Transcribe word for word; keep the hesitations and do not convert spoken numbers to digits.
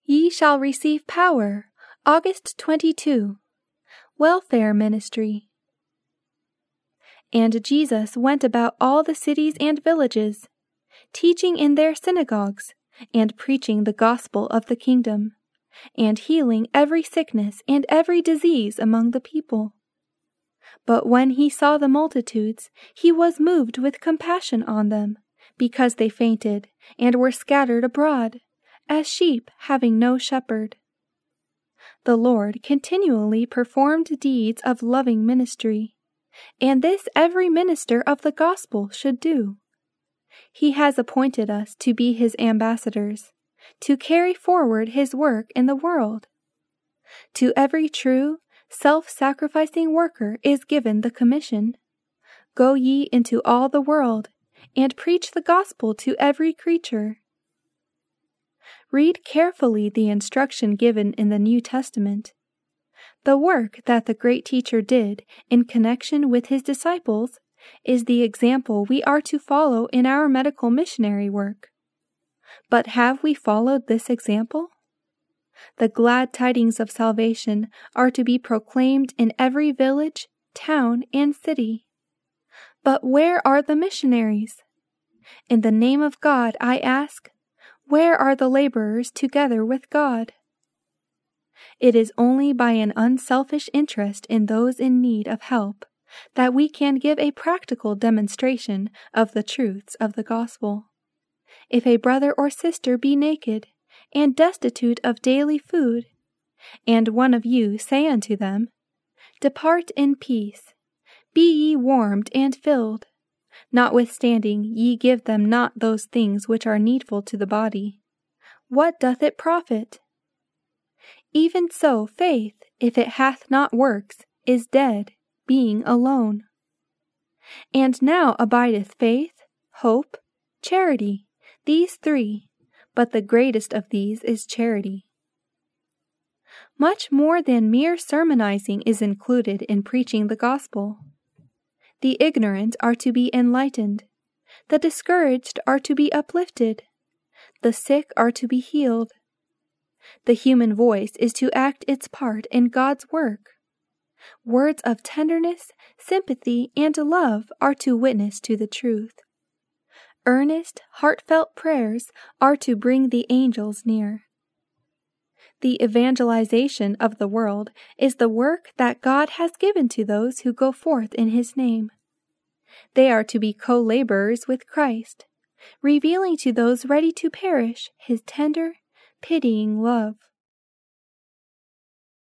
Ye shall receive power, August twenty-second. Welfare Ministry. And Jesus went about all the cities and villages, teaching in their synagogues, and preaching the gospel of the kingdom, and healing every sickness and every disease among the people. But when he saw the multitudes, he was moved with compassion on them, because they fainted, and were scattered abroad, as sheep having no shepherd. The Lord continually performed deeds of loving ministry, and this every minister of the gospel should do. He has appointed us to be his ambassadors, to carry forward his work in the world. To every true, self-sacrificing worker is given the commission, "Go ye into all the world, and preach the gospel to every creature." Read carefully the instruction given in the New Testament. The work that the great teacher did in connection with his disciples is the example we are to follow in our medical missionary work. But have we followed this example? The glad tidings of salvation are to be proclaimed in every village, town, and city. But where are the missionaries? In the name of God, I ask, where are the laborers together with God? It is only by an unselfish interest in those in need of help that we can give a practical demonstration of the truths of the gospel. If a brother or sister be naked, and destitute of daily food, and one of you say unto them, Depart in peace, be ye warmed and filled, notwithstanding ye give them not those things which are needful to the body, what doth it profit? Even so faith, if it hath not works, is dead, being alone. And now abideth faith, hope, charity, these three, but the greatest of these is charity. Much more than mere sermonizing is included in preaching the gospel. The ignorant are to be enlightened, the discouraged are to be uplifted, the sick are to be healed. The human voice is to act its part in God's work. Words of tenderness, sympathy, and love are to witness to the truth. Earnest, heartfelt prayers are to bring the angels near. The evangelization of the world is the work that God has given to those who go forth in his name. They are to be co-laborers with Christ, revealing to those ready to perish his tender, pitying love.